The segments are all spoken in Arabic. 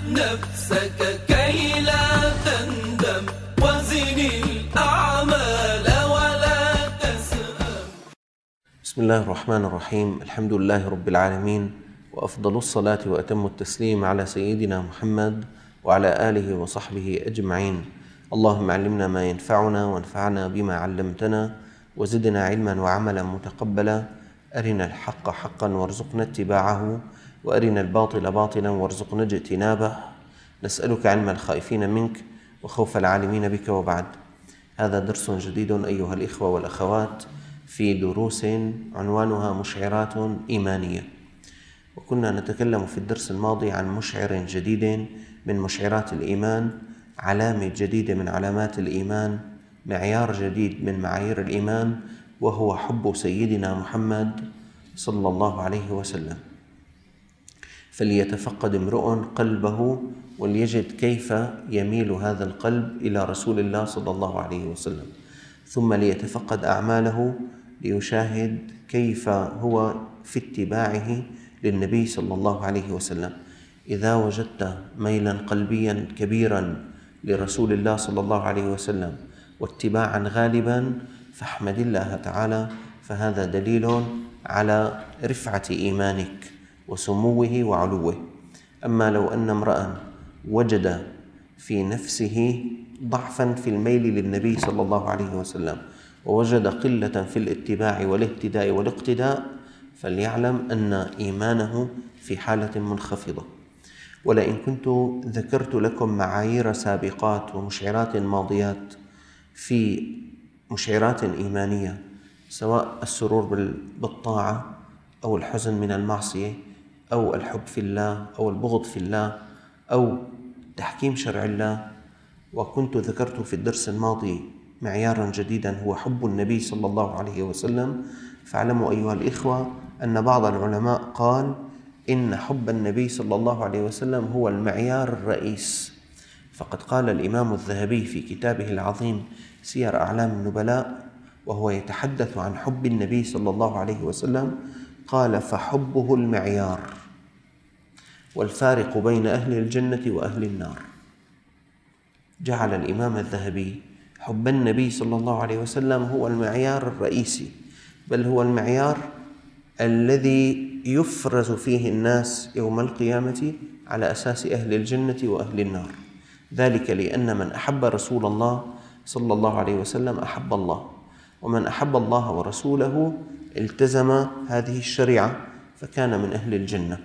نفسك كي لا تندم وزن الأعمال ولا تسأم. بسم الله الرحمن الرحيم. الحمد لله رب العالمين، وأفضل الصلاة وأتم التسليم على سيدنا محمد وعلى آله وصحبه أجمعين. اللهم علمنا ما ينفعنا وانفعنا بما علمتنا وزدنا علما وعملا متقبلا. أرنا الحق حقا وارزقنا اتباعه، وأرنا الباطل باطلا وارزقنا اجتنابه. نسألك علم الخائفين منك وخوف العالمين بك، وبعد. هذا درس جديد أيها الإخوة والأخوات في دروس عنوانها مشعرات إيمانية. وكنا نتكلم في الدرس الماضي عن مشعر جديد من مشعرات الإيمان، علامة جديدة من علامات الإيمان، معيار جديد من معايير الإيمان، وهو حب سيدنا محمد صلى الله عليه وسلم. فليتفقد امرؤ قلبه وليجد كيف يميل هذا القلب إلى رسول الله صلى الله عليه وسلم، ثم ليتفقد أعماله ليشاهد كيف هو في اتباعه للنبي صلى الله عليه وسلم. إذا وجدت ميلا قلبيا كبيرا لرسول الله صلى الله عليه وسلم واتباعا غالبا فاحمد الله تعالى، فهذا دليل على رفعة إيمانك وسموه وعلوه. أما لو أن امرأ وجد في نفسه ضعفا في الميل للنبي صلى الله عليه وسلم ووجد قلة في الاتباع والاهتداء والاقتداء، فليعلم أن إيمانه في حالة منخفضة. ولئن كنت ذكرت لكم معايير سابقات ومشعرات ماضيات في مشعرات إيمانية، سواء السرور بالطاعة أو الحزن من المعصية أو الحب في الله أو البغض في الله أو تحكيم شرع الله، وكنت ذكرت في الدرس الماضي معيارا جديدا هو حب النبي صلى الله عليه وسلم، فاعلموا أيها الإخوة أن بعض العلماء قال إن حب النبي صلى الله عليه وسلم هو المعيار الرئيس. فقد قال الإمام الذهبي في كتابه العظيم سير أعلام النبلاء وهو يتحدث عن حب النبي صلى الله عليه وسلم، قال: فحبه المعيار والفارق بين أهل الجنة وأهل النار. جعل الإمام الذهبي حب النبي صلى الله عليه وسلم هو المعيار الرئيسي، بل هو المعيار الذي يفرز فيه الناس يوم القيامة على أساس أهل الجنة وأهل النار. ذلك لأن من أحب رسول الله صلى الله عليه وسلم أحب الله، ومن أحب الله ورسوله التزم هذه الشريعة فكان من أهل الجنة.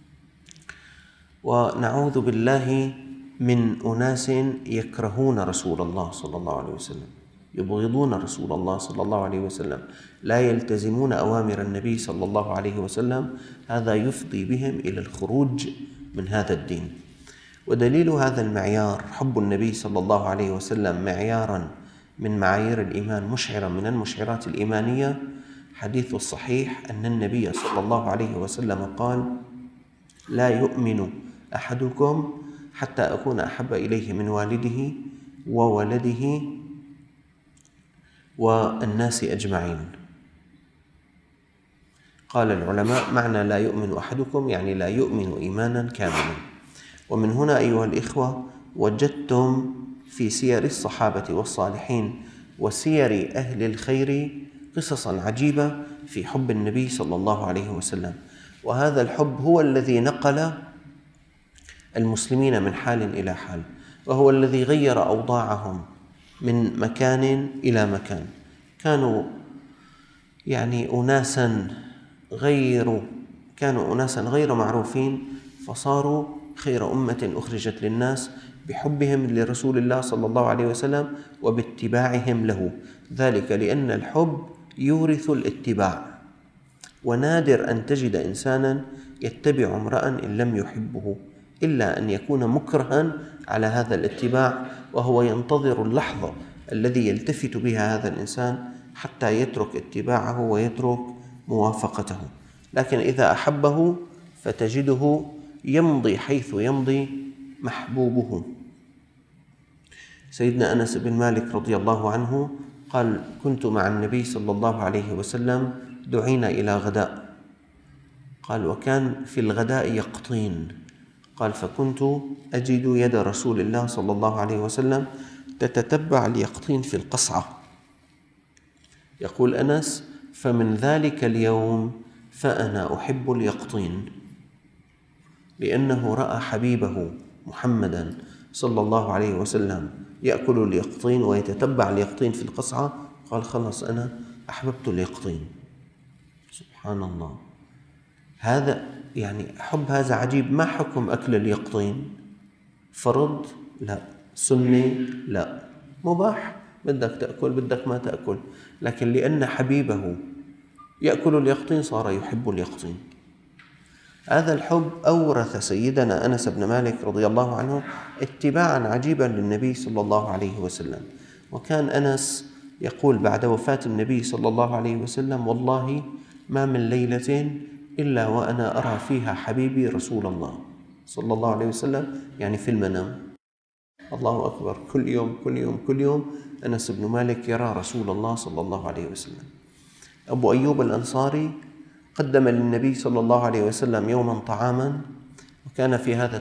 ونعوذ بالله من أناس يكرهون رسول الله صلى الله عليه وسلم، يبغضون رسول الله صلى الله عليه وسلم، لا يلتزمون أوامر النبي صلى الله عليه وسلم. هذا يفضي بهم إلى الخروج من هذا الدين. ودليل هذا المعيار حب النبي صلى الله عليه وسلم معيارا من معايير الإيمان، مشعرا من المشعرات الإيمانية، حديث الصحيح أن النبي صلى الله عليه وسلم قال: لا يؤمن أحدكم حتى أكون أحب إليه من والده وولده والناس أجمعين. قال العلماء معنى لا يؤمن أحدكم يعني لا يؤمن إيمانا كاملا. ومن هنا أيها الإخوة وجدتم في سير الصحابة والصالحين وسير أهل الخير قصصا عجيبة في حب النبي صلى الله عليه وسلم. وهذا الحب هو الذي نقل المسلمين من حال إلى حال، وهو الذي غير أوضاعهم من مكان إلى مكان. كانوا أناسا غير معروفين، فصاروا خير أمة أخرجت للناس بحبهم لرسول الله صلى الله عليه وسلم وباتباعهم له. ذلك لأن الحب يورث الاتباع، ونادر أن تجد إنسانا يتبع امرأ إن لم يحبه، إلا أن يكون مكرها على هذا الاتباع، وهو ينتظر اللحظة الذي يلتفت بها هذا الإنسان حتى يترك اتباعه ويترك موافقته. لكن إذا أحبه فتجده يمضي حيث يمضي محبوبه. سيدنا أنس بن مالك رضي الله عنه قال: كنت مع النبي صلى الله عليه وسلم دعينا إلى غداء، قال: وكان في الغداء يقطين، قال فكنت أجد يد رسول الله صلى الله عليه وسلم تتتبع اليقطين في القصعة. يقول أنس: فمن ذلك اليوم فأنا أحب اليقطين، لأنه رأى حبيبه محمدا صلى الله عليه وسلم يأكل اليقطين ويتتبع اليقطين في القصعة، قال خلص أنا أحببت اليقطين. سبحان الله، هذا يعني حب هذا عجيب. ما حكم أكل اليقطين؟ فرض؟ لا. سنة؟ لا. مباح، بدك تأكل بدك ما تأكل، لكن لأن حبيبه يأكل اليقطين صار يحب اليقطين. هذا الحب أورث سيدنا أنس بن مالك رضي الله عنه اتباعا عجيبا للنبي صلى الله عليه وسلم. وكان أنس يقول بعد وفاة النبي صلى الله عليه وسلم: والله ما من ليلة إلا وأنا أرى فيها حبيبي رسول الله صلى الله عليه وسلم، يعني في المنام. الله أكبر، كل يوم كل يوم كل يوم أنس بن مالك يرى رسول الله صلى الله عليه وسلم. أبو أيوب الأنصاري قدم للنبي صلى الله عليه وسلم يوما طعاما، وكان في هذا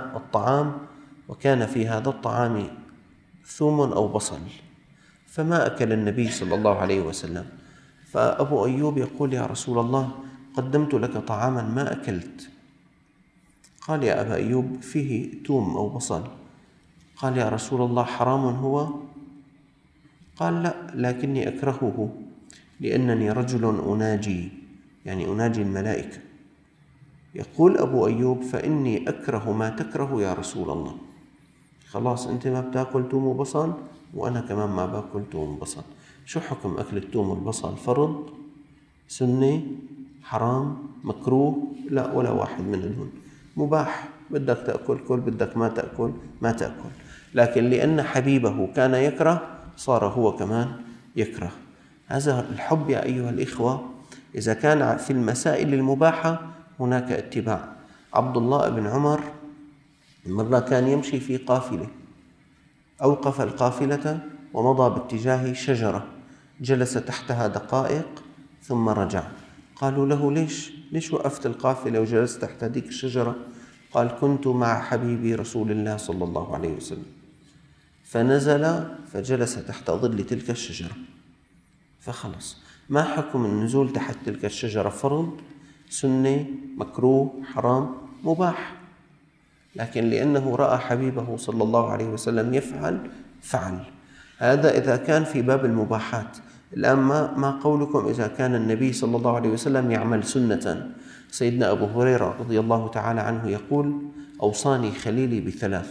الطعام ثوم أو بصل، فما أكل النبي صلى الله عليه وسلم. فأبو أيوب يقول: يا رسول الله، قدمت لك طعاما ما أكلت. قال: يا أبا أيوب، فيه ثوم أو بصل. قال: يا رسول الله، حرام هو؟ قال: لا، لكني أكرهه لأنني رجل أناجي، يعني أناجي الملائكة. يقول أبو أيوب: فإني أكره ما تكره يا رسول الله. خلاص أنت ما بتاكل توم وبصل وأنا كمان ما باكل توم وبصل. شو حكم أكل التوم والبصل؟ فرض؟ سنة؟ حرام؟ مكروه؟ لا، ولا واحد منهم. مباح، بدك تأكل كل، بدك ما تأكل ما تأكل. لكن لأن حبيبه كان يكره صار هو كمان يكره. هذا الحب يا أيها الإخوة. إذا كان في المسائل المباحة هناك اتباع. عبد الله بن عمر مرة كان يمشي في قافلة، أوقف القافلة ومضى باتجاه شجرة، جلس تحتها دقائق ثم رجع. قالوا له: ليش وقفت القافلة وجلست تحت هذيك الشجرة؟ قال: كنت مع حبيبي رسول الله صلى الله عليه وسلم. فنزل فجلس تحت ظل تلك الشجرة. فخلص، ما حكم النزول تحت تلك الشجرة؟ فرض؟ سنة؟ مكروه؟ حرام؟ مباح. لكن لأنه رأى حبيبه صلى الله عليه وسلم يفعل فعل. هذا إذا كان في باب المباحات. الآن ما قولكم إذا كان النبي صلى الله عليه وسلم يعمل سنة؟ سيدنا أبو هريرة رضي الله تعالى عنه يقول: أوصاني خليلي بثلاث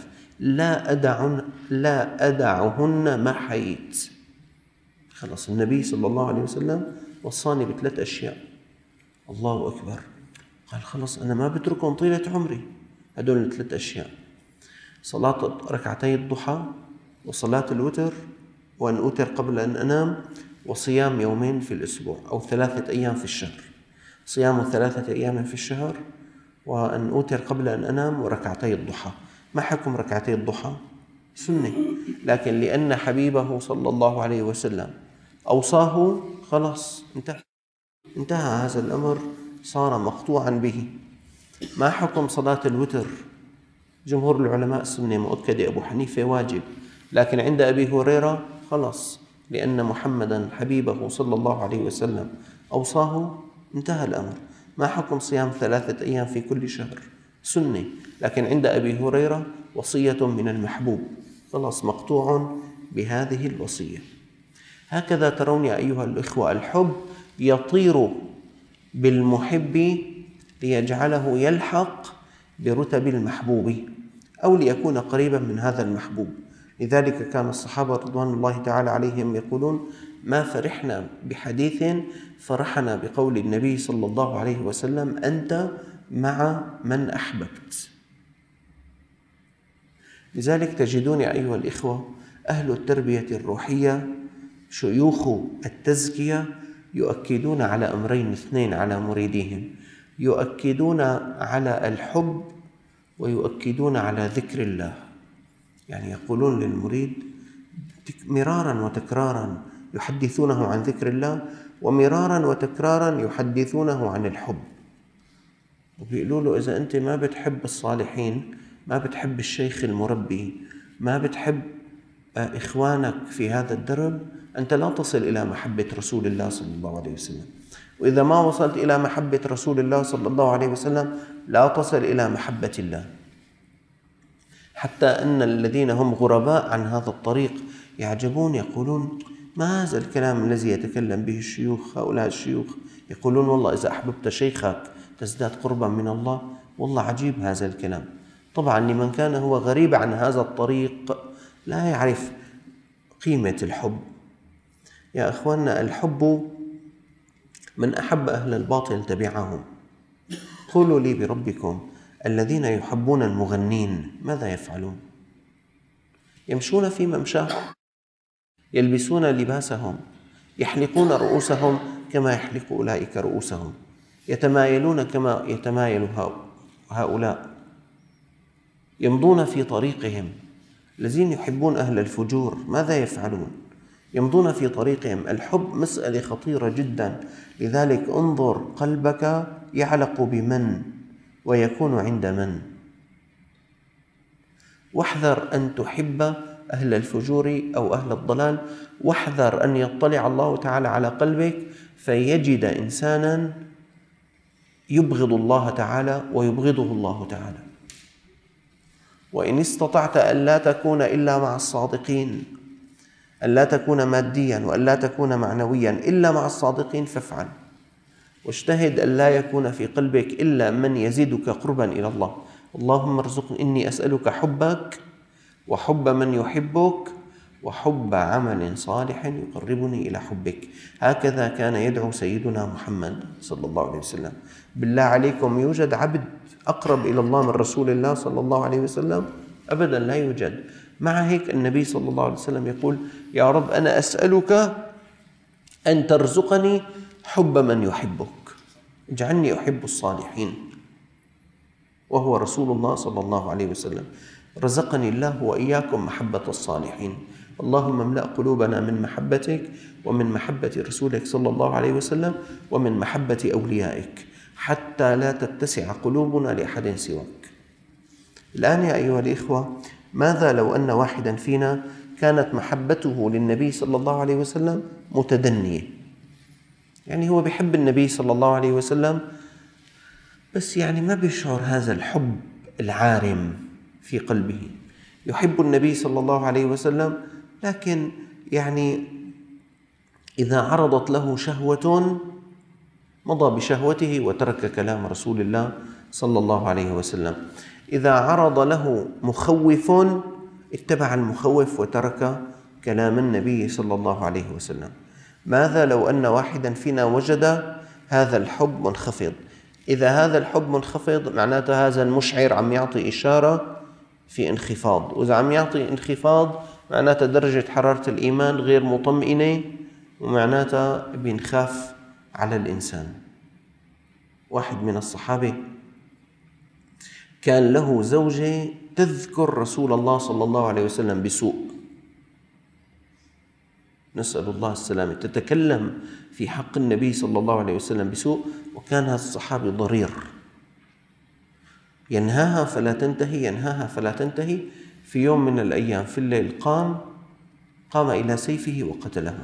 لا أدعهن ما حييت. خلص، النبي صلى الله عليه وسلم وصاني بثلاث أشياء. الله أكبر. قال: خلص أنا ما بتركهم طيلة عمري، هدول الثلاث أشياء: صلاة ركعتي الضحى، وصلاة الوتر، وأن أوتر قبل أن أنام، وصيام يومين في الأسبوع أو 3 أيام في الشهر. صيام 3 أيام في الشهر، وأن أوتر قبل أن أنام، وركعتي الضحى. ما حكم ركعتي الضحى؟ سنة، لكن لأن حبيبه صلى الله عليه وسلم أوصاه خلاص انتهى هذا الأمر، صار مقطوعا به. ما حكم صلاة الوتر؟ جمهور العلماء سنة مؤكدة، أبو حنيفة واجب، لكن عند أبي هريرة خلاص، لأن محمدا حبيبه صلى الله عليه وسلم أوصاه، انتهى الأمر. ما حكم صيام 3 أيام في كل شهر؟ سنة، لكن عند أبي هريرة وصية من المحبوب، خلاص مقطوع بهذه الوصية. هكذا ترون يا أيها الإخوة الحب يطير بالمحب ليجعله يلحق برتب المحبوب أو ليكون قريبا من هذا المحبوب. لذلك كان الصحابة رضوان الله تعالى عليهم يقولون: ما فرحنا بحديث فرحنا بقول النبي صلى الله عليه وسلم: أنت مع من أحببت. لذلك تجدون يا أيها الإخوة أهل التربية الروحية، شيوخ التزكية، يؤكدون على أمرين 2 على مريديهم: يؤكدون على الحب ويؤكدون على ذكر الله. يعني يقولون للمريد مرارا وتكرارا يحدثونه عن ذكر الله، ومرارا وتكرارا يحدثونه عن الحب. وبيقولوا له إذا أنت ما بتحب الصالحين، ما بتحب الشيخ المربي، ما بتحب إخوانك في هذا الدرب، أنت لا تصل إلى محبة رسول الله صلى الله عليه وسلم. وإذا ما وصلت إلى محبة رسول الله صلى الله عليه وسلم لا تصل إلى محبة الله. حتى أن الذين هم غرباء عن هذا الطريق يعجبون، يقولون ما هذا الكلام الذي يتكلم به الشيوخ، هؤلاء الشيوخ يقولون والله إذا أحببت شيخك تزداد قربا من الله. والله عجيب هذا الكلام. طبعا لمن كان هو غريب عن هذا الطريق لا يعرف قيمة الحب. يا أخواننا، الحب من أحب أهل الباطل تبعهم. قولوا لي بربكم، الذين يحبون المغنين ماذا يفعلون؟ يمشون في ممشاهم، يلبسون لباسهم، يحلقون رؤوسهم كما يحلق أولئك رؤوسهم، يتمايلون كما يتمايل هؤلاء، يمضون في طريقهم. الذين يحبون أهل الفجور ماذا يفعلون؟ يمضون في طريقهم. الحب مسألة خطيرة جدا، لذلك انظر قلبك يعلق بمن ويكون عند من. واحذر أن تحب أهل الفجور أو أهل الضلال، واحذر أن يطلع الله تعالى على قلبك فيجد إنسانا يبغض الله تعالى ويبغضه الله تعالى. وإن استطعت أن لا تكون إلا مع الصادقين، أن لا تكون ماديا وأن لا تكون معنويا إلا مع الصادقين فافعل. واجتهد أن لا يكون في قلبك إلا من يزيدك قربا إلى الله. اللهم ارزقني، إني أسألك حبك وحب من يحبك وحب عمل صالح يقربني إلى حبك. هكذا كان يدعو سيدنا محمد صلى الله عليه وسلم. بالله عليكم، يوجد عبد أقرب إلى الله من رسول الله صلى الله عليه وسلم؟ أبدا لا يوجد. مع هيك النبي صلى الله عليه وسلم يقول: يا رب أنا أسألك أن ترزقني حب من يحبك، اجعلني أحب الصالحين. وهو رسول الله صلى الله عليه وسلم. رزقني الله وإياكم محبة الصالحين. اللهم املأ قلوبنا من محبتك ومن محبة رسولك صلى الله عليه وسلم ومن محبة أوليائك، حتى لا تتسع قلوبنا لأحد سواك. الآن يا أيها الإخوة، ماذا لو أن واحدا فينا كانت محبته للنبي صلى الله عليه وسلم متدنية؟ يعني هو بيحب النبي صلى الله عليه وسلم، بس يعني ما بيشعر هذا الحب العارم في قلبه. يحب النبي صلى الله عليه وسلم، لكن يعني إذا عرضت له شهوة مضى بشهوته وترك كلام رسول الله صلى الله عليه وسلم. إذا عرض له مخوف اتبع المخوف وترك كلام النبي صلى الله عليه وسلم. ماذا لو أن واحدا فينا وجد هذا الحب منخفض؟ إذا هذا الحب منخفض معناته هذا المشعر عم يعطي إشارة في انخفاض، وإذا عم يعطي انخفاض معناته درجة حرارة الإيمان غير مطمئنة، ومعناته بنخاف على الإنسان. واحد من الصحابة كان له زوجة تذكر رسول الله صلى الله عليه وسلم بسوء، نسأل الله السلامة، تتكلم في حق النبي صلى الله عليه وسلم بسوء. وكان هذا الصحابي ضرير، ينهاها فلا تنتهي، ينهاها فلا تنتهي. في يوم من الأيام في الليل قام إلى سيفه وقتلها.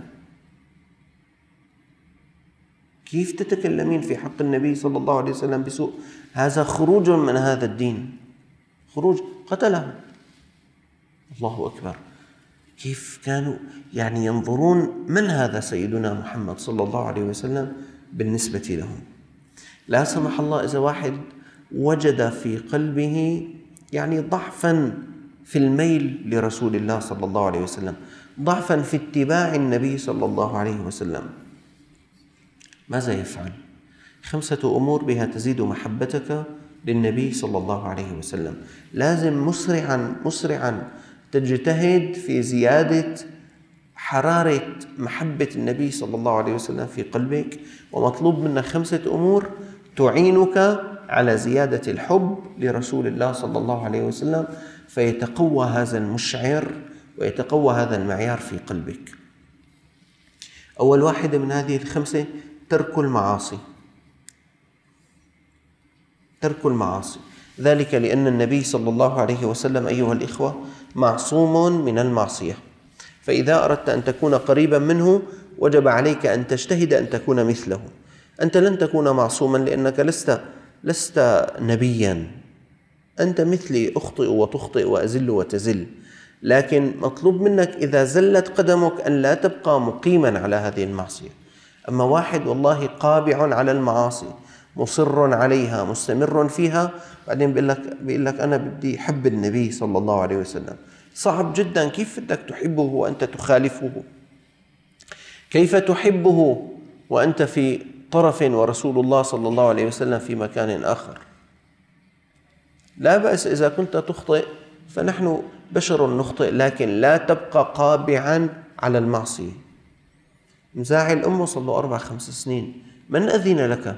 كيف تتكلمين في حق النبي صلى الله عليه وسلم بسوء؟ هذا خروج من هذا الدين، خروج. قتلها. الله أكبر. كيف كانوا يعني ينظرون من هذا سيدنا محمد صلى الله عليه وسلم بالنسبة لهم. لا سمح الله إذا واحد وجد في قلبه يعني ضعفا في الميل لرسول الله صلى الله عليه وسلم، ضعفا في اتباع النبي صلى الله عليه وسلم، ماذا يفعل؟ 5 أمور بها تزيد محبتك للنبي صلى الله عليه وسلم. لازم مسرعا تجتهد في زيادة حرارة محبة النبي صلى الله عليه وسلم في قلبك، ومطلوب منك 5 أمور تعينك على زيادة الحب لرسول الله صلى الله عليه وسلم، فيتقوى هذا المشعر ويتقوى هذا المعيار في قلبك. أول واحدة من هذه ال5: ترك المعاصي. ترك المعاصي. ذلك لأن النبي صلى الله عليه وسلم أيها الإخوة معصوم من المعصية، فإذا أردت أن تكون قريبا منه وجب عليك أن تجتهد أن تكون مثله. أنت لن تكون معصوما لأنك لست نبيا، أنت مثلي أخطئ وتخطئ وأزل وتزل، لكن مطلوب منك إذا زلت قدمك أن لا تبقى مقيما على هذه المعصية. أما واحد والله قابع على المعاصي مصر عليها مستمر فيها، بعدين بيقول لك أنا بدي أحب النبي صلى الله عليه وسلم. صعب جدا، كيف بدك تحبه وأنت تخالفه؟ كيف تحبه وأنت في طرف ورسول الله صلى الله عليه وسلم في مكان آخر؟ لا بأس إذا كنت تخطئ، فنحن بشر نخطئ، لكن لا تبقى قابعا على المعصية. مزاعل أمه صار له 4-5 سنين، من أذن لك؟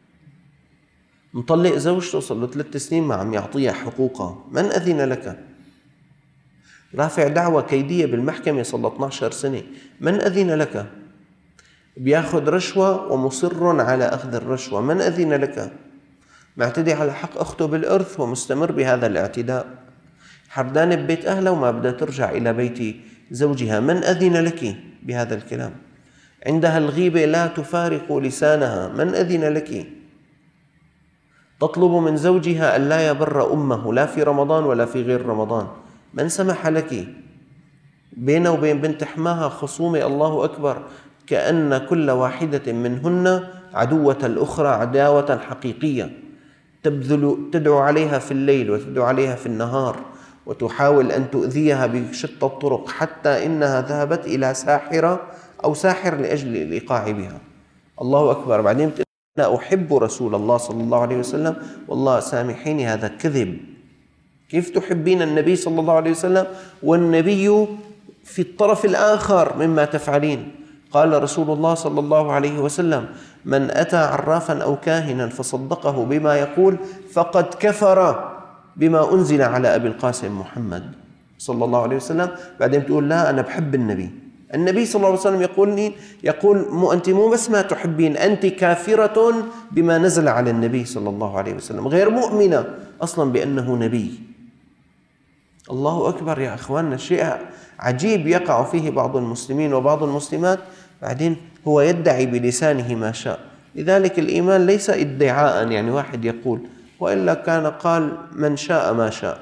مطلق زوجته صار له 3 سنين ما عم يعطيها حقوقها، من أذن لك؟ رافع دعوة كيدية بالمحكمة صار له 12 سنة، من أذن لك؟ بياخذ رشوة ومصر على أخذ الرشوة، من أذن لك؟ معتدي على حق أخته بالإرث ومستمر بهذا الاعتداء، حردان ببيت أهلها وما بدها ترجع إلى بيت زوجها، من أذن لك بهذا الكلام؟ عندها الغيبة لا تفارق لسانها، من أذن لك؟ تطلب من زوجها أن لا يبر أمه لا في رمضان ولا في غير رمضان، من سمح لك؟ بينه وبين بنت حماها خصومة، الله أكبر، كأن كل واحدة منهن عدوة الأخرى عداوة حقيقية، تدعو عليها في الليل وتدعو عليها في النهار وتحاول أن تؤذيها بشتى الطرق، حتى إنها ذهبت إلى ساحرة أو ساحر لأجل الإيقاع بها. الله أكبر. بعدين بتقول أنا أحب رسول الله صلى الله عليه وسلم، والله سامحيني هذا كذب. كيف تحبين النبي صلى الله عليه وسلم والنبي في الطرف الآخر مما تفعلين؟ قال رسول الله صلى الله عليه وسلم: من أتى عرافا أو كاهنا فصدقه بما يقول فقد كفر بما أنزل على أبي القاسم محمد صلى الله عليه وسلم. بعدين بتقول لا أنا بحب النبي. النبي صلى الله عليه وسلم يقول أنت مو بس ما تحبين، أنت كافرة بما نزل على النبي صلى الله عليه وسلم، غير مؤمنة أصلا بأنه نبي. الله أكبر يا أخواننا، شيء عجيب يقع فيه بعض المسلمين وبعض المسلمات، بعدين هو يدعي بلسانه ما شاء. لذلك الإيمان ليس ادعاء، يعني واحد يقول، وإلا كان قال من شاء ما شاء.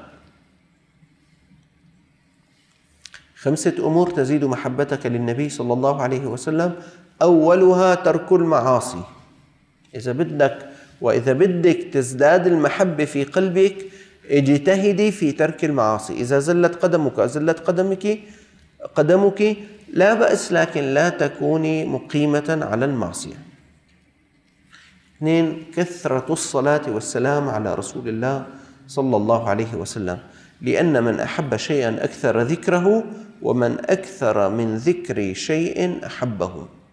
5 أمور تزيد محبتك للنبي صلى الله عليه وسلم، أولها ترك المعاصي. إذا بدك تزداد المحبة في قلبك اجتهدي في ترك المعاصي. إذا زلت قدمك زلت قدمك لا بأس، لكن لا تكوني مقيمة على المعصية. 2 كثرة الصلاة والسلام على رسول الله صلى الله عليه وسلم، لأن من أحب شيئا أكثر ذكره، ومن أكثر من ذكر شيء أحبه.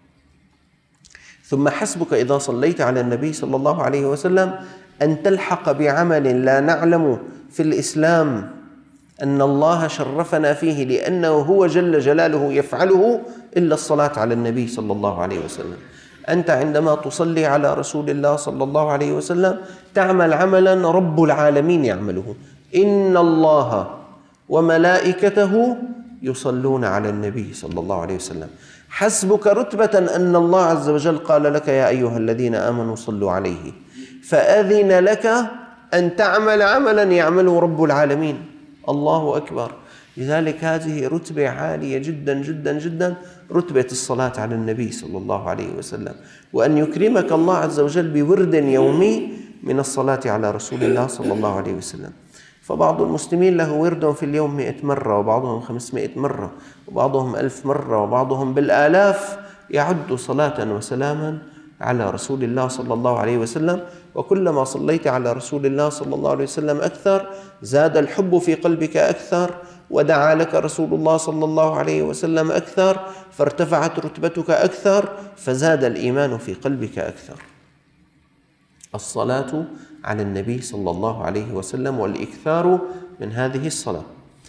ثم حسبك إذا صليت على النبي صلى الله عليه وسلم أن تلحق بعمل لا نعلم في الإسلام أن الله شرفنا فيه، لأنه هو جل جلاله يفعله، إلا الصلاة على النبي صلى الله عليه وسلم. أنت عندما تصلي على رسول الله صلى الله عليه وسلم تعمل عملا رب العالمين يعمله، إن الله وملائكته يصلون على النبي صلى الله عليه وسلم. حسبك رتبة أن الله عز وجل قال لك يا أيها الذين آمنوا صلوا عليه، فأذن لك أن تعمل عملا يعمله رب العالمين. الله أكبر. لذلك هذه رتبة عالية جدا جدا جدا، رتبة الصلاة على النبي صلى الله عليه وسلم، وأن يكرمك الله عز وجل بورد يومي من الصلاة على رسول الله صلى الله عليه وسلم. فبعض المسلمين له ورد في اليوم 100 مرة، وبعضهم 500 مرة، وبعضهم 1000 مرة، وبعضهم بالآلاف، يعد صلاة وسلاما على رسول الله صلى الله عليه وسلم. وكلما صليت على رسول الله صلى الله عليه وسلم أكثر زاد الحب في قلبك أكثر، ودعا لك رسول الله صلى الله عليه وسلم أكثر، فارتفعت رتبتك أكثر، فزاد الإيمان في قلبك أكثر. الصلاة على النبي صلى الله عليه وسلم والإكثار من هذه الصلاة.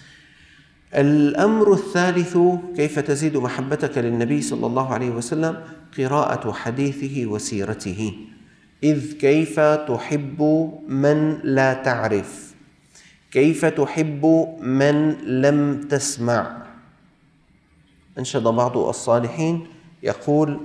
الأمر الثالث كيف تزيد محبتك للنبي صلى الله عليه وسلم، قراءة حديثه وسيرته. إذ كيف تحب من لا تعرف، كيف تحب من لم تسمع. أنشد بعض الصالحين يقول: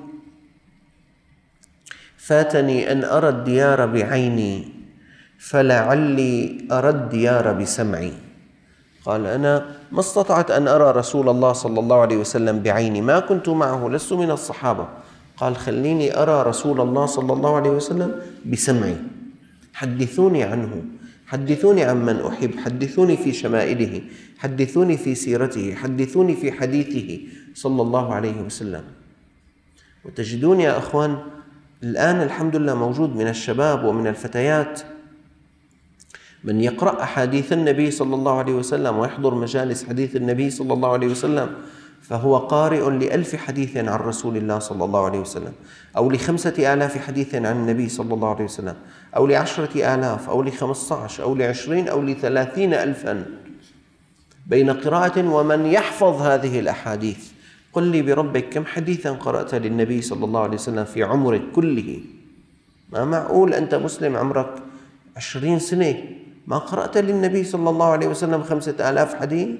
فاتني أن أرى الديار بعيني فلعلي أرى الديار بسمعي. قال: أنا ما استطعت أن أرى رسول الله صلى الله عليه وسلم بعيني، ما كنت معه، لست من الصحابة. قال: خليني أرى رسول الله صلى الله عليه وسلم بسمعي، حدثوني عنه، حدثوني عن من أحب، حدثوني في شمائله، حدثوني في سيرته، حدثوني في حديثه صلى الله عليه وسلم. وتجدون يا أخوان الآن الحمد لله موجود من الشباب ومن الفتيات من يقرأ أحاديث النبي صلى الله عليه وسلم ويحضر مجالس حديث النبي صلى الله عليه وسلم، فهو قارئ ل1000 حديث عن رسول الله صلى الله عليه وسلم، أو ل5000 حديث عن النبي صلى الله عليه وسلم، أو ل10,000 أو ل15 أو ل20 أو ل30 ألفا بين قراءة ومن يحفظ هذه الأحاديث. قل لي بربك كم حديثا قرأت للنبي صلى الله عليه وسلم في عمرك كله؟ ما معقول أنت مسلم عمرك 20 سنة ما قرأت للنبي صلى الله عليه وسلم 5000 حديث؟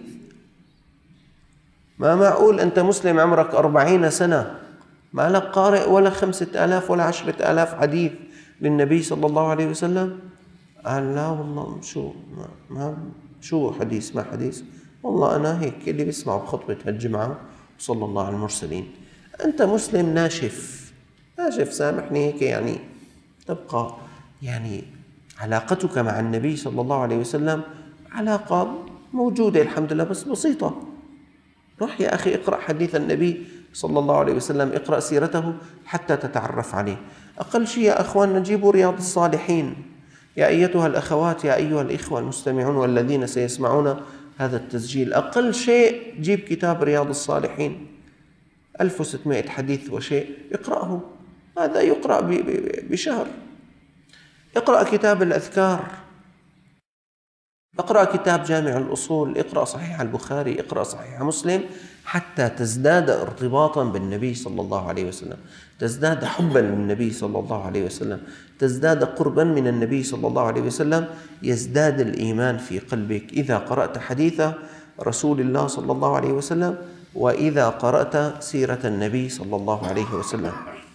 ما معقول أنت مسلم عمرك 40 سنة ما لك قارئ ولا 5000 ولا 10,000 حديث للنبي صلى الله عليه وسلم؟ قال: لا والله شو حديث ما حديث، والله أنا هيك اللي بيسمعوا بخطبة هالجمعة وصلى الله على المرسلين. أنت مسلم ناشف سامحني هيك، يعني تبقى يعني علاقتك مع النبي صلى الله عليه وسلم علاقة موجودة الحمد لله بس بسيطة. روح يا أخي اقرأ حديث النبي صلى الله عليه وسلم، اقرأ سيرته حتى تتعرف عليه. أقل شيء يا أخوان نجيب رياض الصالحين. يا أيتها الأخوات، يا أيها الإخوة المستمعون والذين سيسمعون هذا التسجيل، أقل شيء جيب كتاب رياض الصالحين 1600 حديث وشيء، اقرأه، هذا يقرأ بشهر. اقرأ كتاب الأذكار، اقرأ كتاب جامع الأصول، اقرأ صحيح البخاري، اقرأ صحيح مسلم، حتى تزداد ارتباطا بالنبي صلى الله عليه وسلم، تزداد حبا للنبي صلى الله عليه وسلم، تزداد قربا من النبي صلى الله عليه وسلم، يزداد الإيمان في قلبك إذا قرأت حديث رسول الله صلى الله عليه وسلم، وإذا قرأت سيرة النبي صلى الله عليه وسلم.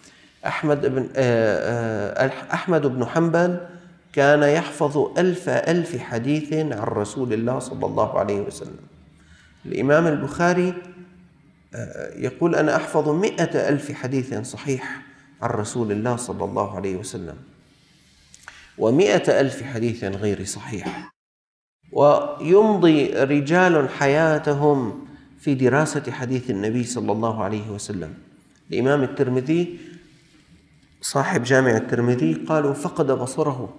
أحمد بن حنبل كان يحفظ 1000 حديث عن رسول الله صلى الله عليه وسلم. الإمام البخاري يقول: أنا أحفظ 100,000 حديث صحيح عن رسول الله صلى الله عليه وسلم، و100,000 حديث غير صحيح. ويمضي رجال حياتهم في دراسة حديث النبي صلى الله عليه وسلم. الإمام الترمذي صاحب جامع الترمذي قالوا: فقد بصره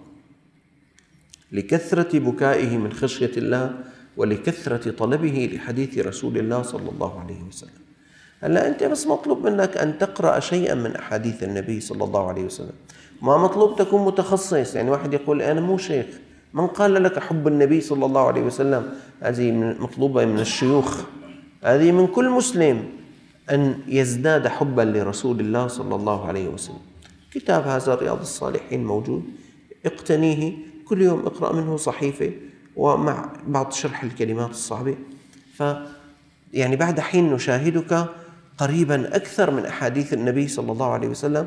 لكثرة بكائه من خشية الله ولكثرة طلبه لحديث رسول الله صلى الله عليه وسلم. هلا أنت بس مطلوب منك أن تقرأ شيئا من أحاديث النبي صلى الله عليه وسلم، ما مطلوب تكون متخصص. يعني واحد يقول: أنا مو شيخ، من قال لك حب النبي صلى الله عليه وسلم؟ هذه مطلوبة من الشيوخ، هذه من كل مسلم أن يزداد حبا لرسول الله صلى الله عليه وسلم. كتاب هذا رياض الصالحين موجود، اقتنيه، كل يوم اقرأ منه صحيفة ومع بعض شرح الكلمات الصعبة. يعني بعد حين نشاهدك قريبا أكثر من أحاديث النبي صلى الله عليه وسلم،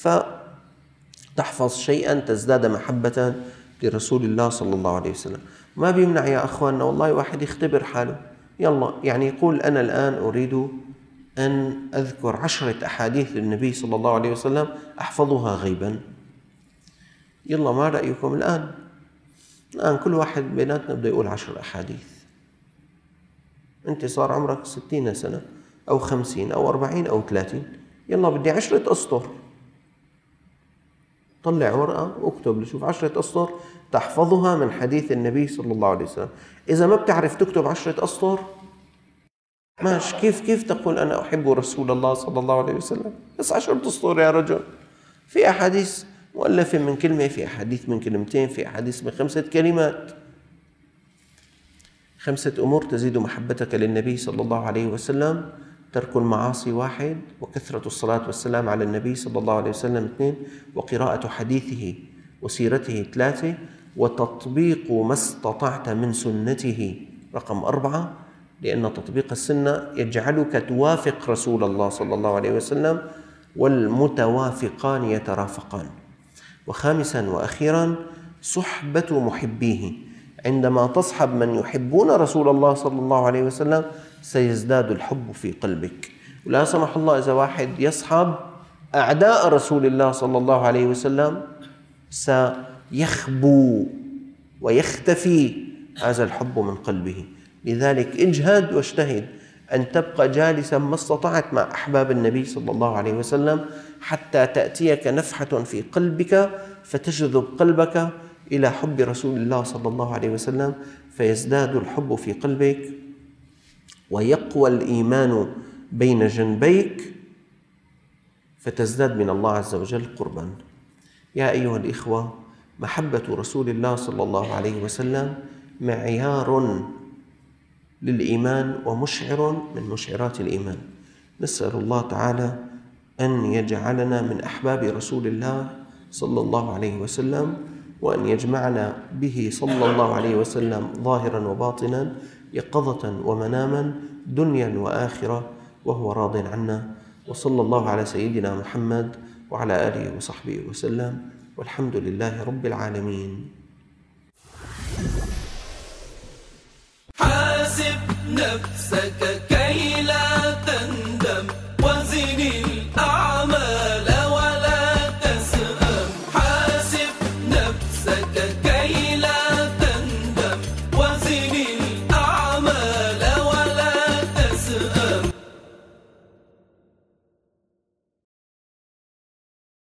فتحفظ شيئا تزداد محبة لرسول الله صلى الله عليه وسلم. ما بيمنع يا أخواننا والله واحد يختبر حاله، يلا يعني يقول: أنا الآن أريد أن أذكر 10 أحاديث للنبي صلى الله عليه وسلم أحفظها غيبا. يلا ما رأيكم الآن كل واحد بيناتنا بده يقول 10 أحاديث. أنت صار عمرك 60 سنة أو 50 أو 40 أو 30، يلا بدي 10 أسطر. طلع ورقة واكتب لشوف 10 أسطر تحفظها من حديث النبي صلى الله عليه وسلم. إذا ما بتعرف تكتب 10 أسطر ماشي، كيف تقول أنا أحب رسول الله صلى الله عليه وسلم؟ بس 10 أسطر يا رجل. في أحاديث مؤلفة من كلمة، في أحاديث من كلمتين، في أحاديث من 5 كلمات. 5 أمور تزيد محبتك للنبي صلى الله عليه وسلم: ترك المعاصي 1، وكثرة الصلاة والسلام على النبي صلى الله عليه وسلم 2، وقراءة حديثه وسيرته 3، وتطبيق ما استطعت من سنته رقم 4، لأن تطبيق السنة يجعلك توافق رسول الله صلى الله عليه وسلم، والمتوافقان يترافقان. وخامسا وأخيرا صحبة محبيه، عندما تصحب من يحبون رسول الله صلى الله عليه وسلم سيزداد الحب في قلبك. ولا سمح الله إذا واحد يصحب أعداء رسول الله صلى الله عليه وسلم سيخبو ويختفي هذا الحب من قلبه. لذلك اجهد واجتهد أن تبقى جالسا ما استطعت مع أحباب النبي صلى الله عليه وسلم، حتى تأتيك نفحة في قلبك فتجذب قلبك إلى حب رسول الله صلى الله عليه وسلم، فيزداد الحب في قلبك ويقوى الإيمان بين جنبيك، فتزداد من الله عز وجل قربا. يا أيها الإخوة، محبة رسول الله صلى الله عليه وسلم معيار للإيمان ومشعر من مشعرات الإيمان. نسأل الله تعالى أن يجعلنا من أحباب رسول الله صلى الله عليه وسلم، وأن يجمعنا به صلى الله عليه وسلم ظاهرا وباطنا، يقظة ومناما، دنيا وآخرة، وهو راض عنا. وصلى الله على سيدنا محمد وعلى آله وصحبه وسلم، والحمد لله رب العالمين. حاسب نفسك